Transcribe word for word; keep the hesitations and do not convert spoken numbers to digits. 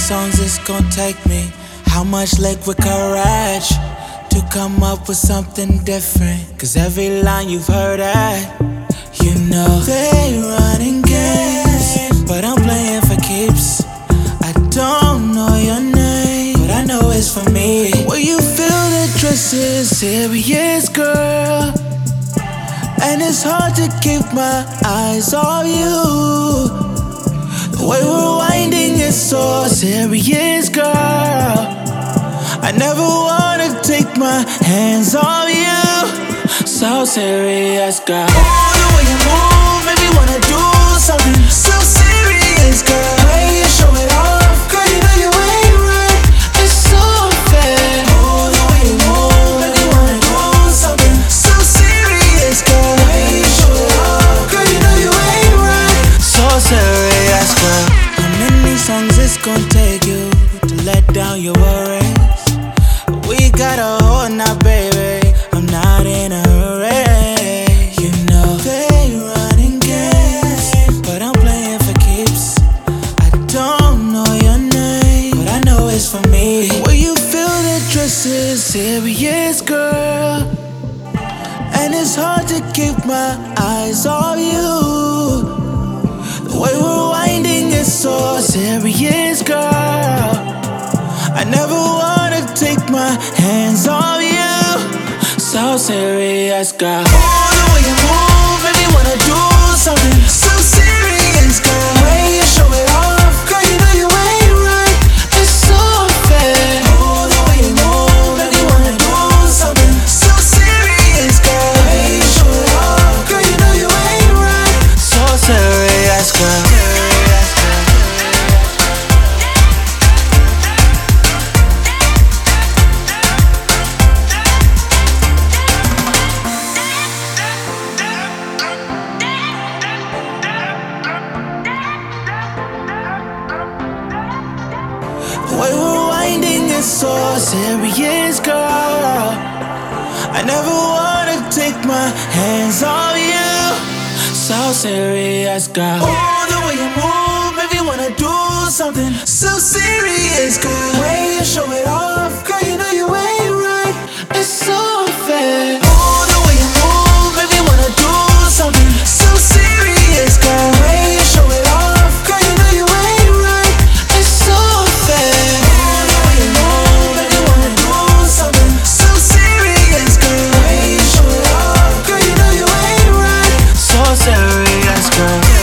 songs it's gonna take me? How much liquid courage to come up with something different? Cause every line you've heard at, you know they running games, but I'm playing for keeps. I don't know your name, but I know it's for me. Will you feel the dress is serious, girl? And it's hard to keep my eyes off you. The way we're winding is so serious, girl. I never wanna take my hands off you. So serious, girl. Oh, the way you move made me wanna do something so serious, girl. The way you show it off, girl, you know you ain't right. It's so unfair. Oh, the way you move made me wanna do something so serious, girl. The way you show it off, girl, you know you ain't right. So serious, girl. How many songs it's gonna take you to let down your worries? We got a hold now, baby. I'm not in a hurry. You know they running games, but I'm playing for keeps. I don't know your name, but I know it's for me. Will you feel the dress is serious, girl? And it's hard to keep my eyes off you. The way we're winding is so serious, girl. I never wanna take my hands off you. So serious, girl. Oh, the way you move made me wanna do something so serious, girl. The way you show it off, girl, you know you ain't right. It's so unfair. Oh, the way you move made me wanna do something so serious, girl. The way you show it off, girl, you know you ain't right. So serious, girl. The way we're winding is so serious, girl. I never wanna take my hands off you. So serious, girl. Oh, the way you move made me wanna do something so serious, girl. The way you show it off, girl, you know you ain't right. It's so unfair. Oh, the way you move made me wanna do something so serious, girl. The way you show it off, girl, you know you ain't right. It's so unfair. Oh, the way you move made me wanna do something so serious, girl. The way you show it off, girl, you know you ain't right. So serious, girl.